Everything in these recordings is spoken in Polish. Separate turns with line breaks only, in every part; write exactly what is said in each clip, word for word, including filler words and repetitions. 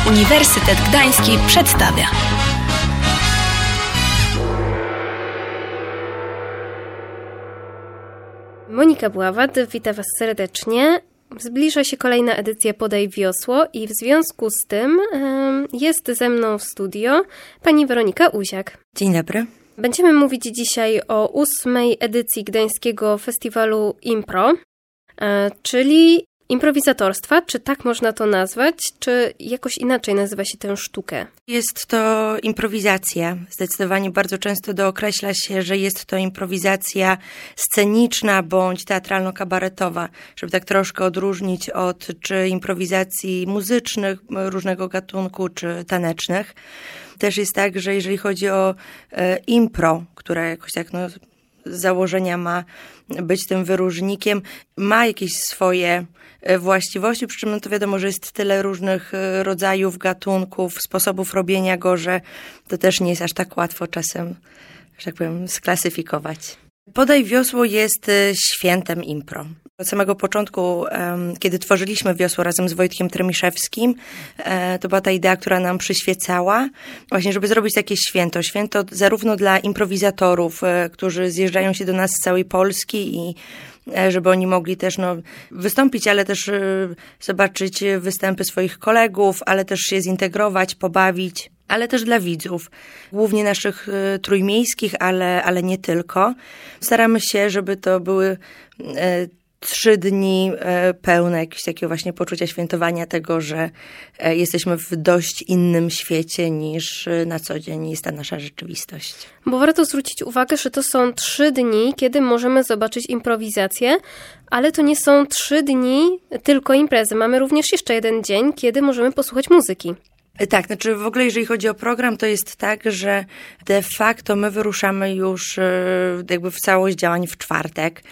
Uniwersytet Gdański przedstawia.
Monika Bławat, witam Was serdecznie. Zbliża się kolejna edycja Podaj Wiosło i w związku z tym y, jest ze mną w studio pani Weronika Uziak.
Dzień dobry.
Będziemy mówić dzisiaj o ósmej edycji Gdańskiego Festiwalu Impro, y, czyli improwizatorstwa, czy tak można to nazwać, czy jakoś inaczej nazywa się tę sztukę?
Jest to improwizacja. Zdecydowanie bardzo często dookreśla się, że jest to improwizacja sceniczna bądź teatralno-kabaretowa, żeby tak troszkę odróżnić od czy improwizacji muzycznych różnego gatunku, czy tanecznych. Też jest tak, że jeżeli chodzi o e, impro, które jakoś tak no, z założenia ma być tym wyróżnikiem, ma jakieś swoje właściwości, przy czym no to wiadomo, że jest tyle różnych rodzajów, gatunków, sposobów robienia go, że to też nie jest aż tak łatwo czasem, że tak powiem, sklasyfikować. Podaj Wiosło jest świętem impro. Od samego początku, kiedy tworzyliśmy Wiosło razem z Wojtkiem Tremiszewskim, to była ta idea, która nam przyświecała, właśnie żeby zrobić takie święto. Święto zarówno dla improwizatorów, którzy zjeżdżają się do nas z całej Polski i żeby oni mogli też no, wystąpić, ale też zobaczyć występy swoich kolegów, ale też się zintegrować, pobawić, ale też dla widzów, głównie naszych trójmiejskich, ale, ale nie tylko. Staramy się, żeby to były trzy dni pełne jakiegoś takiego właśnie poczucia świętowania tego, że jesteśmy w dość innym świecie niż na co dzień jest ta nasza rzeczywistość.
Bo warto zwrócić uwagę, że to są trzy dni, kiedy możemy zobaczyć improwizację, ale to nie są trzy dni tylko imprezy. Mamy również jeszcze jeden dzień, kiedy możemy posłuchać muzyki.
Tak, znaczy w ogóle jeżeli chodzi o program, to jest tak, że de facto my wyruszamy już jakby w całość działań w czwartek,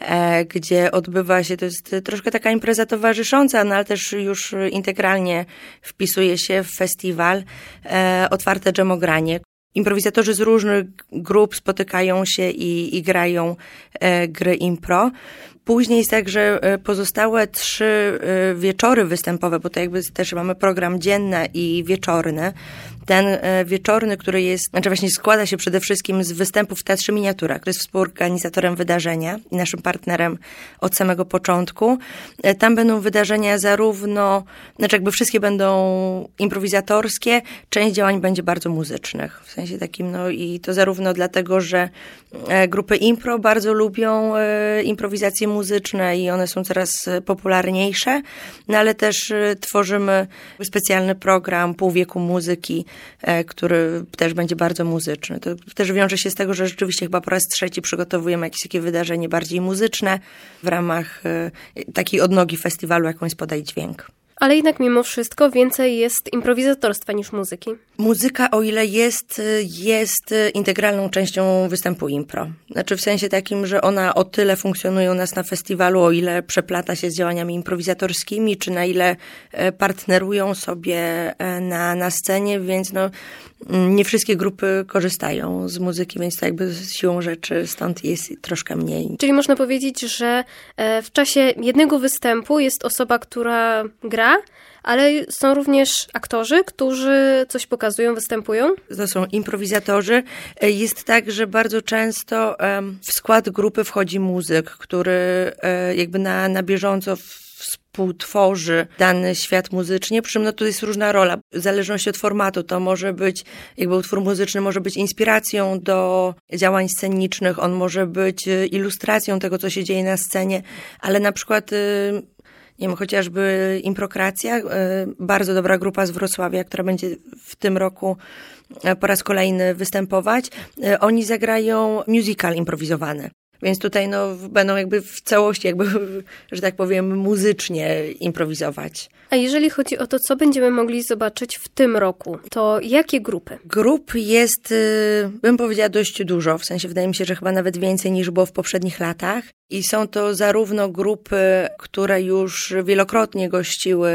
gdzie odbywa się, to jest troszkę taka impreza towarzysząca, no ale też już integralnie wpisuje się w festiwal otwarte dżemogranie. Improwizatorzy z różnych grup spotykają się i, i grają e, gry impro. Później jest tak, że pozostałe trzy wieczory występowe, bo to jakby też mamy program dzienny i wieczorny. Ten wieczorny, który jest, znaczy właśnie składa się przede wszystkim z występów w Teatrze Miniatura, który jest współorganizatorem wydarzenia i naszym partnerem od samego początku. Tam będą wydarzenia zarówno, znaczy jakby wszystkie będą improwizatorskie, część działań będzie bardzo muzycznych. W sensie takim, no i to zarówno dlatego, że grupy impro bardzo lubią improwizacje muzyczne i one są coraz popularniejsze, no ale też tworzymy specjalny program Pół wieku muzyki, który też będzie bardzo muzyczny. To też wiąże się z tego, że rzeczywiście chyba po raz trzeci przygotowujemy jakieś takie wydarzenie bardziej muzyczne w ramach takiej odnogi festiwalu, jaką jest Podaj Dźwięk.
Ale jednak mimo wszystko więcej jest improwizatorstwa niż muzyki.
Muzyka, o ile jest, jest integralną częścią występu impro. Znaczy w sensie takim, że ona o tyle funkcjonuje u nas na festiwalu, o ile przeplata się z działaniami improwizatorskimi, czy na ile partnerują sobie na, na scenie, więc no, nie wszystkie grupy korzystają z muzyki, więc to jakby siłą rzeczy stąd jest troszkę mniej.
Czyli można powiedzieć, że w czasie jednego występu jest osoba, która gra, ale są również aktorzy, którzy coś pokazują, występują?
To są improwizatorzy. Jest tak, że bardzo często w skład grupy wchodzi muzyk, który jakby na, na bieżąco współtworzy dany świat muzycznie, przy czym no to jest różna rola. W zależności od formatu to może być, jakby utwór muzyczny może być inspiracją do działań scenicznych, on może być ilustracją tego, co się dzieje na scenie, ale na przykład nie wiem, chociażby Improkracja, bardzo dobra grupa z Wrocławia, która będzie w tym roku po raz kolejny występować. Oni zagrają musical improwizowany. Więc tutaj no, będą jakby w całości, jakby, że tak powiem, muzycznie improwizować.
A jeżeli chodzi o to, co będziemy mogli zobaczyć w tym roku, to jakie grupy?
Grup jest, bym powiedziała, dość dużo. W sensie wydaje mi się, że chyba nawet więcej niż było w poprzednich latach. I są to zarówno grupy, które już wielokrotnie gościły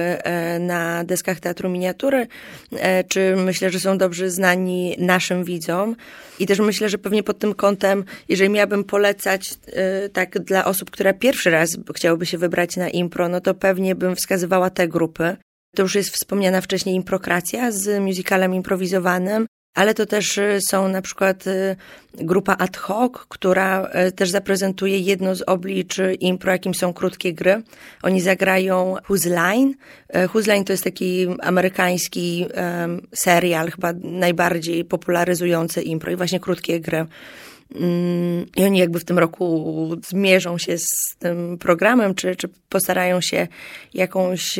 na deskach Teatru Miniatury, czy myślę, że są dobrze znani naszym widzom. I też myślę, że pewnie pod tym kątem, jeżeli miałabym polecać tak dla osób, które pierwszy raz chciałyby się wybrać na impro, no to pewnie bym wskazywała te grupy. To już jest wspomniana wcześniej Improkracja z musicalem improwizowanym, ale to też są na przykład grupa Ad Hoc, która też zaprezentuje jedno z oblicz impro, jakim są krótkie gry. Oni zagrają Whose Line. Whose Line to jest taki amerykański um, serial, chyba najbardziej popularyzujący impro i właśnie krótkie gry. I oni jakby w tym roku zmierzą się z tym programem, czy, czy postarają się jakąś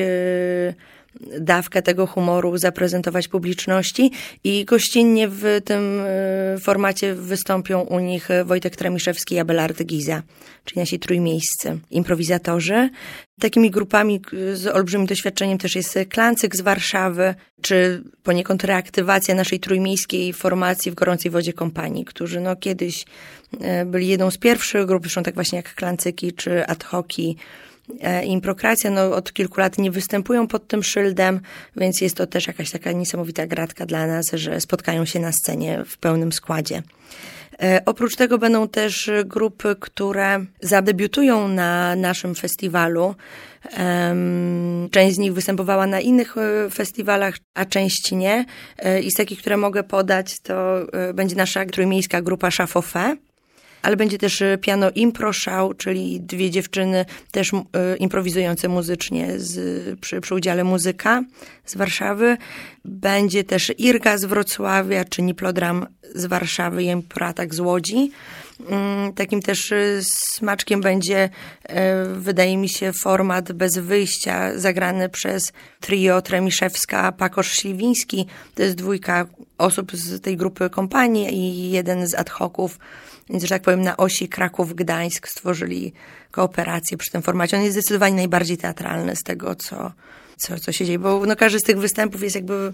dawkę tego humoru zaprezentować publiczności i gościnnie w tym formacie wystąpią u nich Wojtek Tremiszewski i Abelard Giza, czyli nasi trójmiejscy improwizatorzy. Takimi grupami z olbrzymim doświadczeniem też jest Klancyk z Warszawy, czy poniekąd reaktywacja naszej trójmiejskiej formacji w Gorącej Wodzie Kompanii, którzy no kiedyś byli jedną z pierwszych grup, zresztą tak właśnie jak Klancyki czy Ad Hoci. Improkracja no, od kilku lat nie występują pod tym szyldem, więc jest to też jakaś taka niesamowita gratka dla nas, że spotkają się na scenie w pełnym składzie. E, oprócz tego będą też grupy, które zadebiutują na naszym festiwalu. E, część z nich występowała na innych festiwalach, a część nie. E, I z takich, które mogę podać, to e, będzie nasza trójmiejska grupa Szafofé. Ale będzie też Piano Impro Show, czyli dwie dziewczyny też y, improwizujące muzycznie z, przy, przy udziale muzyka z Warszawy. Będzie też Irga z Wrocławia, czy Niplodram z Warszawy i Impratak z Łodzi. Y, takim też y, smaczkiem będzie, y, wydaje mi się, format Bez wyjścia, zagrany przez trio Tremiszewska, Pakosz, Śliwiński. To jest dwójka osób z tej grupy kompanii i jeden z ad hoców. Więc, że tak powiem, na osi Kraków-Gdańsk stworzyli kooperację przy tym formacie. On jest zdecydowanie najbardziej teatralny z tego, co, co, co się dzieje, bo no, każdy z tych występów jest jakby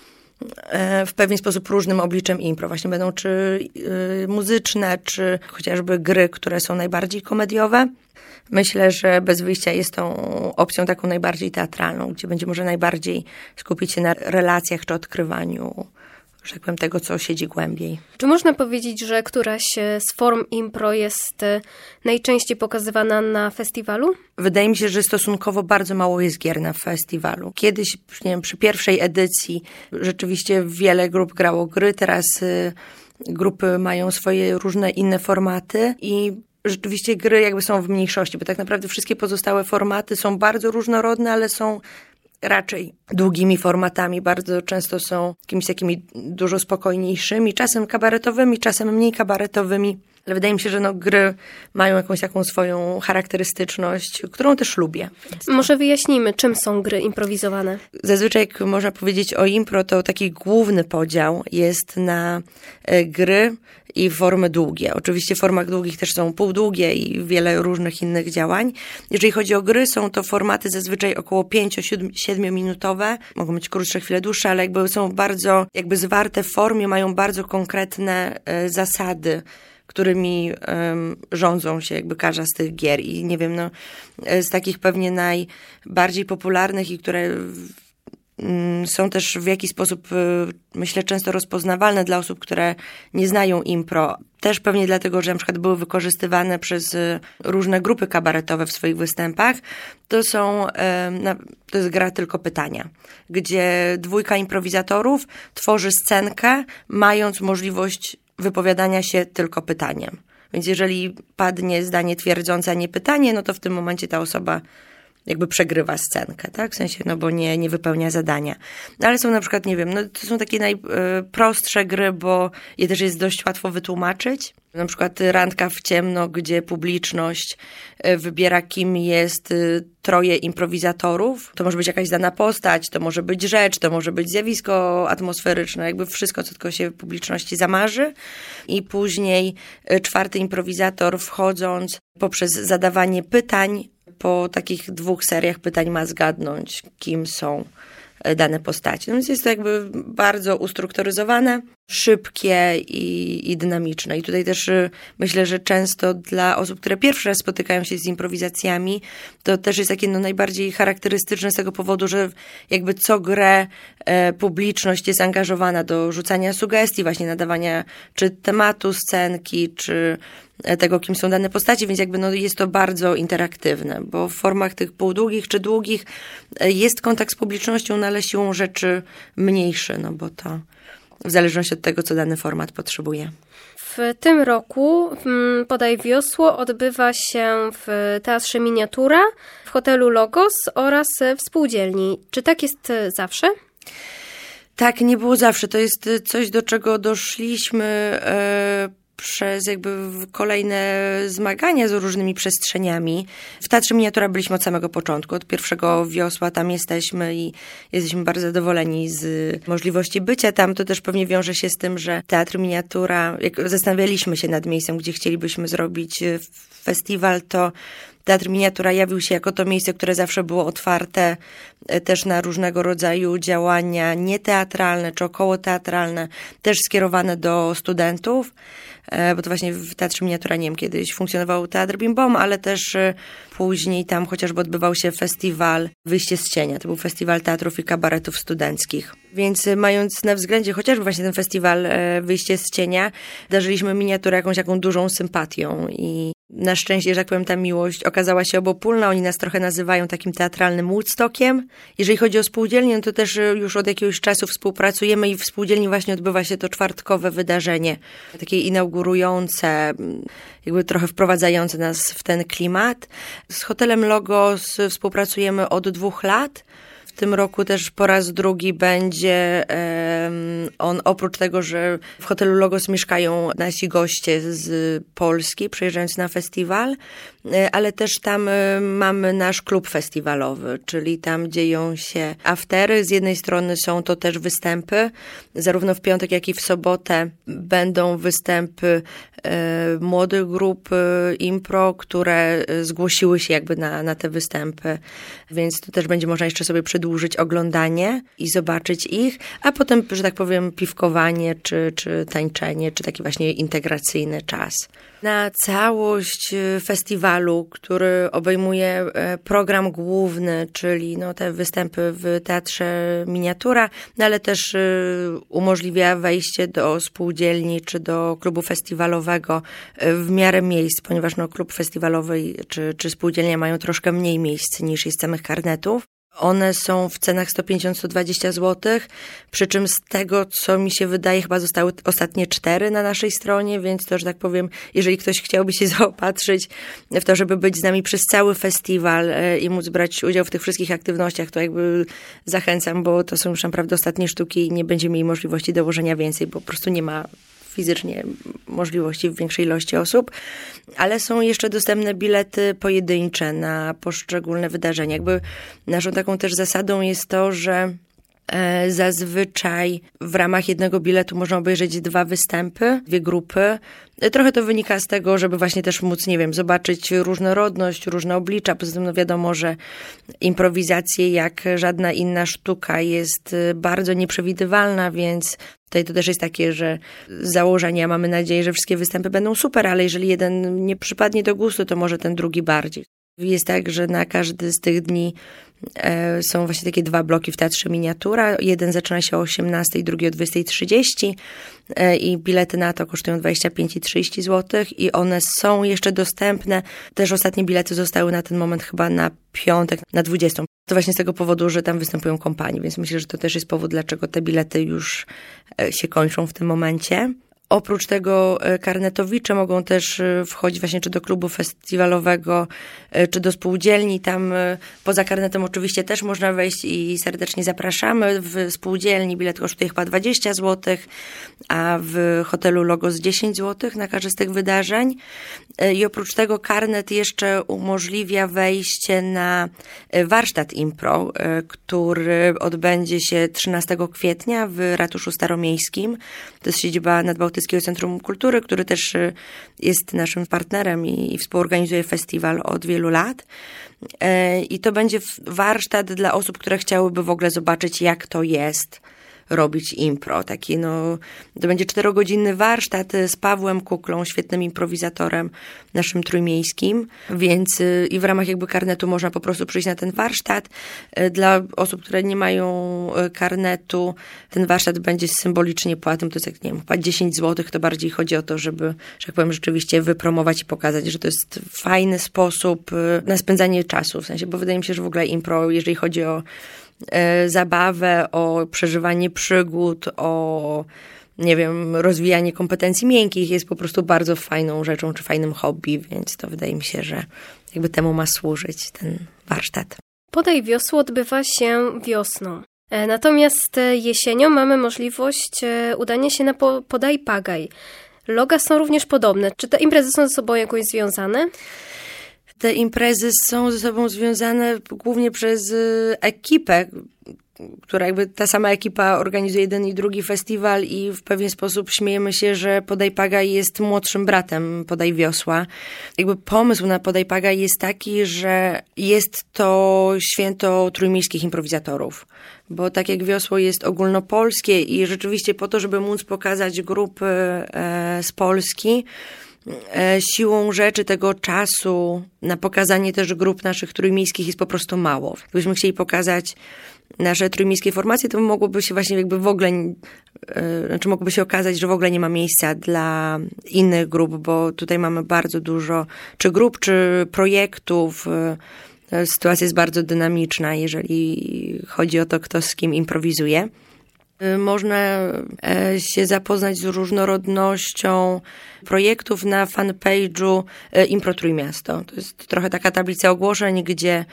e, w pewien sposób różnym obliczem impro. Właśnie będą czy y, muzyczne, czy chociażby gry, które są najbardziej komediowe. Myślę, że Bez wyjścia jest tą opcją taką najbardziej teatralną, gdzie będzie może najbardziej skupić się na relacjach czy odkrywaniu, że tak powiem, tego, co siedzi głębiej.
Czy można powiedzieć, że któraś z form impro jest najczęściej pokazywana na festiwalu?
Wydaje mi się, że stosunkowo bardzo mało jest gier na festiwalu. Kiedyś, nie wiem, przy pierwszej edycji rzeczywiście wiele grup grało gry, teraz y, grupy mają swoje różne inne formaty i rzeczywiście gry jakby są w mniejszości, bo tak naprawdę wszystkie pozostałe formaty są bardzo różnorodne, ale są raczej długimi formatami, bardzo często są jakimiś takimi dużo spokojniejszymi, czasem kabaretowymi, czasem mniej kabaretowymi, ale wydaje mi się, że no, gry mają jakąś taką swoją charakterystyczność, którą też lubię.
Może wyjaśnijmy, czym są gry improwizowane?
Zazwyczaj, jak można powiedzieć o impro, to taki główny podział jest na gry i formy długie. Oczywiście w formach długich też są półdługie i wiele różnych innych działań. Jeżeli chodzi o gry, są to formaty zazwyczaj około pięcio-siedmiominutowe. Mogą być krótsze, chwilę dłuższe, ale jakby są bardzo jakby zwarte w formie, mają bardzo konkretne e, zasady, którymi um, rządzą się jakby każda z tych gier. I nie wiem, no z takich pewnie najbardziej popularnych i które są też w jakiś sposób, myślę, często rozpoznawalne dla osób, które nie znają impro. Też pewnie dlatego, że na przykład były wykorzystywane przez różne grupy kabaretowe w swoich występach. To są, to jest gra Tylko pytania, gdzie dwójka improwizatorów tworzy scenkę, mając możliwość wypowiadania się tylko pytaniem. Więc jeżeli padnie zdanie twierdzące, a nie pytanie, no to w tym momencie ta osoba jakby przegrywa scenkę, tak? W sensie, no bo nie, nie wypełnia zadania. Ale są na przykład, nie wiem, no to są takie najprostsze gry, bo je też jest dość łatwo wytłumaczyć. Na przykład Randka w ciemno, gdzie publiczność wybiera, kim jest troje improwizatorów. To może być jakaś dana postać, to może być rzecz, to może być zjawisko atmosferyczne, jakby wszystko, co tylko się publiczności zamarzy. I później czwarty improwizator, wchodząc poprzez zadawanie pytań, po takich dwóch seriach pytań ma zgadnąć, kim są dane postacie. No więc jest to jakby bardzo ustrukturyzowane. szybkie i, i dynamiczne. I tutaj też myślę, że często dla osób, które pierwszy raz spotykają się z improwizacjami, to też jest takie no, najbardziej charakterystyczne z tego powodu, że jakby co grę e, publiczność jest angażowana do rzucania sugestii, właśnie nadawania czy tematu scenki, czy tego, kim są dane postaci, więc jakby no, jest to bardzo interaktywne, bo w formach tych półdługich czy długich jest kontakt z publicznością, no ale siłą rzeczy mniejszy, no bo to w zależności od tego, co dany format potrzebuje.
W tym roku Podaj wiosło odbywa się w Teatrze Miniatura, w hotelu Logos oraz w spółdzielni. Czy tak jest zawsze?
Tak, nie było zawsze. To jest coś, do czego doszliśmy e, przez jakby kolejne zmagania z różnymi przestrzeniami. W Teatrze Miniatura byliśmy od samego początku, od pierwszego wiosła tam jesteśmy i jesteśmy bardzo zadowoleni z możliwości bycia tam. To też pewnie wiąże się z tym, że Teatr Miniatura, jak zastanawialiśmy się nad miejscem, gdzie chcielibyśmy zrobić festiwal, to Teatr Miniatura jawił się jako to miejsce, które zawsze było otwarte też na różnego rodzaju działania nieteatralne czy okołoteatralne, też skierowane do studentów, bo to właśnie w Teatrze Miniatura, nie wiem, kiedyś funkcjonował Teatr Bim Bom, ale też później tam chociażby odbywał się festiwal Wyjście z cienia. To był festiwal teatrów i kabaretów studenckich. Więc mając na względzie chociażby właśnie ten festiwal Wyjście z cienia, darzyliśmy Miniaturę jakąś taką dużą sympatią i na szczęście, że tak powiem, ta miłość okazała się obopólna. Oni nas trochę nazywają takim teatralnym Woodstockiem. Jeżeli chodzi o spółdzielnię, to też już od jakiegoś czasu współpracujemy i w spółdzielni właśnie odbywa się to czwartkowe wydarzenie, takie inaugurujące, jakby trochę wprowadzające nas w ten klimat. Z hotelem Logos współpracujemy od dwóch lat. W tym roku też po raz drugi będzie um, on, oprócz tego, że w hotelu Logos mieszkają nasi goście z Polski, przyjeżdżając na festiwal, ale też tam mamy nasz klub festiwalowy, czyli tam dzieją się aftery. Z jednej strony są to też występy, zarówno w piątek, jak i w sobotę będą występy e, młodych grup e, impro, które zgłosiły się jakby na, na te występy, więc tu też będzie można jeszcze sobie przedłużyć oglądanie i zobaczyć ich, a potem, że tak powiem, piwkowanie, czy, czy tańczenie, czy taki właśnie integracyjny czas. Na całość festiwalu, który obejmuje program główny, czyli no te występy w Teatrze Miniatura, no ale też umożliwia wejście do spółdzielni czy do klubu festiwalowego w miarę miejsc, ponieważ no klub festiwalowy czy, czy spółdzielnia mają troszkę mniej miejsc niż jest samych karnetów. One są w cenach sto pięćdziesiąt do stu dwudziestu złotych, przy czym z tego, co mi się wydaje, chyba zostały ostatnie cztery na naszej stronie, więc to, że tak powiem, jeżeli ktoś chciałby się zaopatrzyć w to, żeby być z nami przez cały festiwal i móc brać udział w tych wszystkich aktywnościach, to jakby zachęcam, bo to są już naprawdę ostatnie sztuki i nie będzie mieli możliwości dołożenia więcej, bo po prostu nie ma fizycznie możliwości w większej ilości osób, ale są jeszcze dostępne bilety pojedyncze na poszczególne wydarzenia. Jakby naszą taką też zasadą jest to, że zazwyczaj w ramach jednego biletu można obejrzeć dwa występy, dwie grupy. Trochę to wynika z tego, żeby właśnie też móc, nie wiem, zobaczyć różnorodność, różne oblicza. Poza tym no wiadomo, że improwizacja jak żadna inna sztuka jest bardzo nieprzewidywalna, więc tutaj to też jest takie, że z założenia mamy nadzieję, że wszystkie występy będą super, ale jeżeli jeden nie przypadnie do gustu, to może ten drugi bardziej. Jest tak, że na każdy z tych dni e, są właśnie takie dwa bloki w Teatrze Miniatura. Jeden zaczyna się o osiemnastej, drugi o dwudziestej trzydzieści e, i bilety na to kosztują dwadzieścia pięć i trzydzieści złotych i one są jeszcze dostępne. Też ostatnie bilety zostały na ten moment chyba na piątek, na dwudziestą. To właśnie z tego powodu, że tam występują kompanie, więc myślę, że to też jest powód, dlaczego te bilety już e, się kończą w tym momencie. Oprócz tego karnetowicze mogą też wchodzić właśnie czy do klubu festiwalowego, czy do spółdzielni. Tam poza karnetem oczywiście też można wejść i serdecznie zapraszamy. W spółdzielni bilet kosztuje chyba dwadzieścia złotych, a w hotelu Logos dziesięć złotych na każde z tych wydarzeń. I oprócz tego karnet jeszcze umożliwia wejście na warsztat impro, który odbędzie się trzynastego kwietnia w Ratuszu Staromiejskim. To jest siedziba Nadbałtyckiego Centrum Kultury, który też jest naszym partnerem i, i współorganizuje festiwal od wielu lat. I to będzie warsztat dla osób, które chciałyby w ogóle zobaczyć, jak to jest robić impro. Taki, no, to będzie czterogodzinny warsztat z Pawłem Kuklą, świetnym improwizatorem naszym trójmiejskim, więc i w ramach jakby karnetu można po prostu przyjść na ten warsztat. Dla osób, które nie mają karnetu, ten warsztat będzie symbolicznie płatnym, to jest jak, nie wiem, chyba dziesięć złotych, to bardziej chodzi o to, żeby, że jak powiem, rzeczywiście wypromować i pokazać, że to jest fajny sposób na spędzanie czasu, w sensie, bo wydaje mi się, że w ogóle impro, jeżeli chodzi o e, zabawę, o przeżywanie przygód, o, nie wiem, rozwijanie kompetencji miękkich, jest po prostu bardzo fajną rzeczą, czy fajnym hobby, więc to wydaje mi się, że jakby temu ma służyć ten warsztat.
Podaj wiosło odbywa się wiosną. Natomiast jesienią mamy możliwość udania się na Podaj Pagaj. Loga są również podobne. Czy te imprezy są ze sobą jakoś związane?
Te imprezy są ze sobą związane głównie przez ekipę, która jakby ta sama ekipa organizuje jeden i drugi festiwal i w pewien sposób śmiejemy się, że Podaj Pagaj jest młodszym bratem Podaj Wiosła. Jakby pomysł na Podaj Pagaj jest taki, że jest to święto trójmiejskich improwizatorów. Bo tak jak wiosło jest ogólnopolskie i rzeczywiście po to, żeby móc pokazać grupy e, z Polski, e, siłą rzeczy tego czasu na pokazanie też grup naszych trójmiejskich jest po prostu mało. Gdybyśmy chcieli pokazać nasze trójmiejskie formacje, to mogłoby się właśnie jakby w ogóle, e, znaczy mogłoby się okazać, że w ogóle nie ma miejsca dla innych grup, bo tutaj mamy bardzo dużo czy grup, czy projektów. E, Sytuacja jest bardzo dynamiczna, jeżeli chodzi o to, kto z kim improwizuje. Można się zapoznać z różnorodnością projektów na fanpage'u Impro Trójmiasto. To jest trochę taka tablica ogłoszeń, gdzie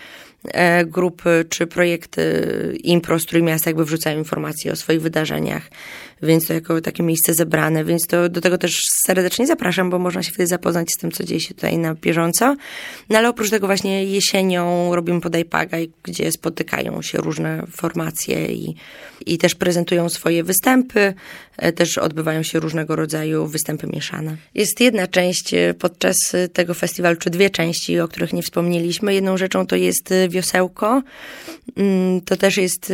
grupy czy projekty impro z Trójmiasta jakby wrzucają informacje o swoich wydarzeniach, więc to jako takie miejsce zebrane, więc to do tego też serdecznie zapraszam, bo można się wtedy zapoznać z tym, co dzieje się tutaj na bieżąco. No ale oprócz tego właśnie jesienią robimy Podaj Pagaj, gdzie spotykają się różne formacje i, i też prezentują swoje występy, też odbywają się różnego rodzaju występy mieszane. Jest jedna część podczas tego festiwalu, czy dwie części, o których nie wspomnieliśmy. Jedną rzeczą to jest wiosełko. To też jest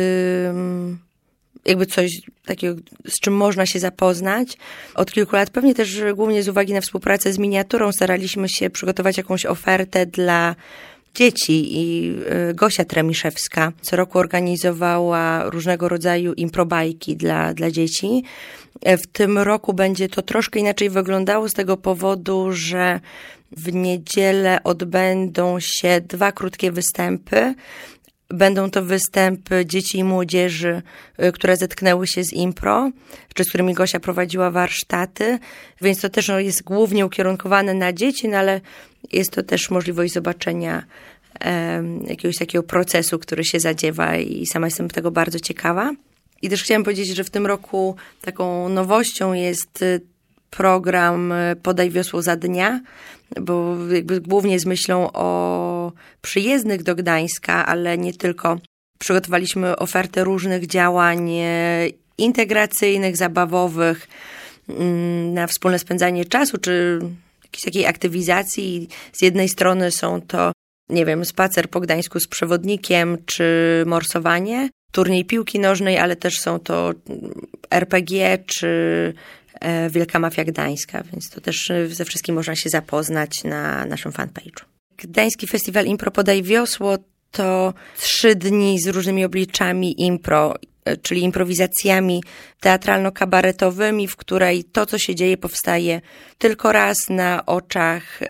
jakby coś takiego, z czym można się zapoznać. Od kilku lat, pewnie też głównie z uwagi na współpracę z miniaturą, staraliśmy się przygotować jakąś ofertę dla dzieci i Gosia Tremiszewska co roku organizowała różnego rodzaju improbajki dla, dla dzieci. W tym roku będzie to troszkę inaczej wyglądało z tego powodu, że w niedzielę odbędą się dwa krótkie występy. Będą to występy dzieci i młodzieży, które zetknęły się z impro, czy z którymi Gosia prowadziła warsztaty, więc to też no, jest głównie ukierunkowane na dzieci, no ale jest to też możliwość zobaczenia e, jakiegoś takiego procesu, który się zadziewa i sama jestem tego bardzo ciekawa. I też chciałam powiedzieć, że w tym roku taką nowością jest program Podaj Wiosło za dnia, bo jakby głównie z myślą o przyjezdnych do Gdańska, ale nie tylko. Przygotowaliśmy ofertę różnych działań integracyjnych, zabawowych na wspólne spędzanie czasu, czy jakiejś takiej aktywizacji. Z jednej strony są to, nie wiem, spacer po Gdańsku z przewodnikiem, czy morsowanie, turniej piłki nożnej, ale też są to er pe gie, czy Wielka Mafia Gdańska, więc to też ze wszystkim można się zapoznać na naszym fanpage'u. Gdański Festiwal Impro Podaj Wiosło to trzy dni z różnymi obliczami impro, czyli improwizacjami teatralno-kabaretowymi, w której to, co się dzieje, powstaje tylko raz na oczach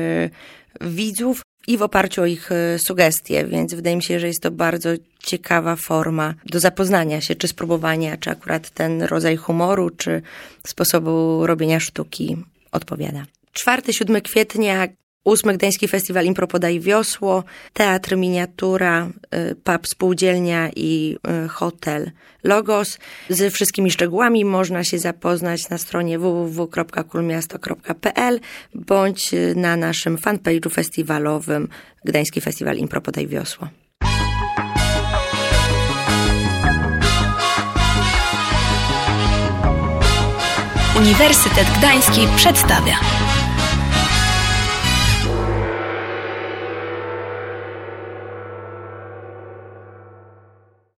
yy, widzów i w oparciu o ich sugestie, więc wydaje mi się, że jest to bardzo ciekawa forma do zapoznania się, czy spróbowania, czy akurat ten rodzaj humoru, czy sposobu robienia sztuki odpowiada. czwartego do siódmego kwietnia ósmy Gdański Festiwal Impro Podaj Wiosło, Teatr Miniatura, pub Spółdzielnia i hotel Logos. Z wszystkimi szczegółami można się zapoznać na stronie w w w kropka kulmiasto kropka p l bądź na naszym fanpage'u festiwalowym Gdański Festiwal Impro Podaj Wiosło.
Uniwersytet Gdański przedstawia.